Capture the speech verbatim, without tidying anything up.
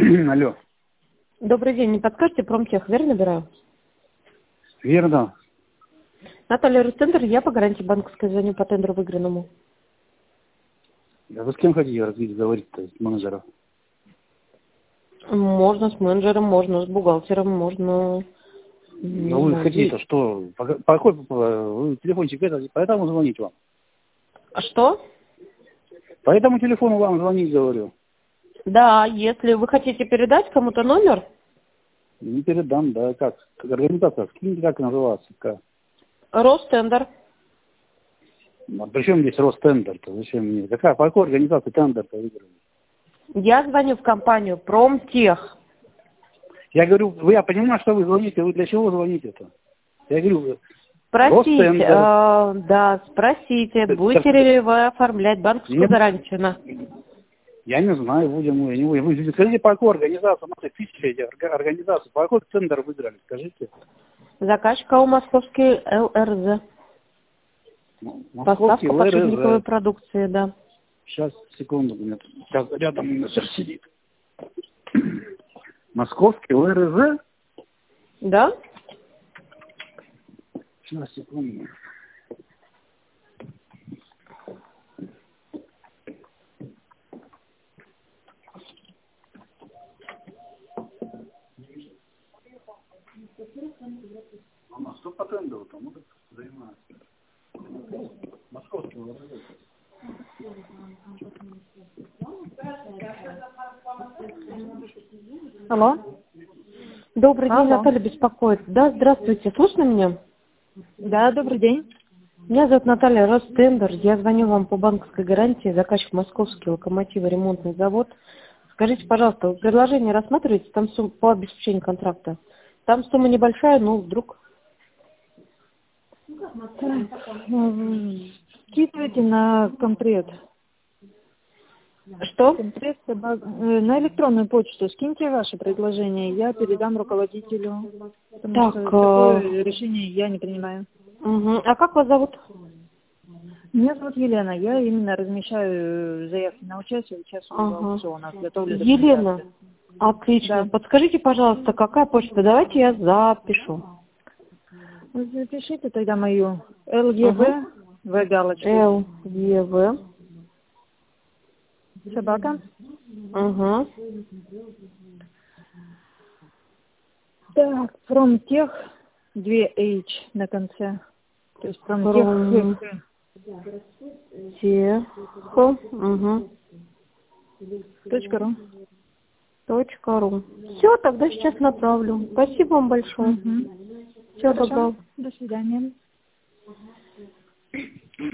Алло. Добрый день, не подскажете, Промтех, верно набираю? Верно. Наталья Ростендер, я по гарантии банковской звоню по тендеру выигранному. А вы с кем хотите развить, говорить-то, с менеджером? Можно с менеджером, можно с бухгалтером, можно... Ну вы хотите-то что? По, по какой по, вы телефончик это, поэтому звонить вам? А что? По этому телефону вам звонить, говорю. Да, если вы хотите передать кому-то номер, Не передам, да, как? Как организация, скиньте, как называется? Как? Ростендер. А при чем здесь Ростендер-то? Зачем мне? Какая, по какой организации тендер-то выиграли? Я звоню в компанию Промтех. Я говорю, вы, я понимаю, что вы звоните, вы для чего звоните-то? Я говорю, Спросите, Ростендер. э, да, спросите, будете ли вы оформлять банковскую Нет. гарантию на... Я не знаю, будем мы, не будем. Вы скажите, по какой организации, смотрите, тысячи этих организаций, по какой тендер выиграли, скажите. Заказчик АО «Московский ЛРЗ». Ну, Поставку Московский подшипниковой ЛРЗ. продукции, да. Сейчас, секунду, у меня тут сейчас рядом менеджер сидит. Московский ЛРЗ? Да? Сейчас, секунду. А что по тендеру-то? Мы занимаемся. Московский ЛРЗ. Алло. Добрый день, Алло. Наталья беспокоит. Да, здравствуйте. Слышно меня? Да, добрый день. Меня зовут Наталья Ростендер. Я звоню вам по банковской гарантии. Заказчик Московский локомотиво-ремонтный завод. Скажите, пожалуйста, вы предложение рассматриваете? Там сумма по обеспечению контракта. Там сумма небольшая, но вдруг... Так, м, скидывайте на комплект. Что? Комплект собак- э, на электронную почту скиньте ваше предложение, я передам руководителю, потому Так, что э, такое решение я не принимаю. Угу. А как вас зовут? Меня зовут Елена, я именно размещаю заявки на участие, участвую в Ага. аукционах, готовлю Елена. документацию. Отлично. Да. Подскажите, пожалуйста, какая почта? Давайте я запишу. Вы запишите тогда мою ЛЕВ, Ага. В галочка, Л Е В. собака. Угу. Так, Промтех, две H на конце. То есть Промтех. Те. Угу. Точка ру. Точка ру. Все, тогда сейчас направлю. Спасибо вам большое. Угу. Всего Хорошо. доброго. До свидания.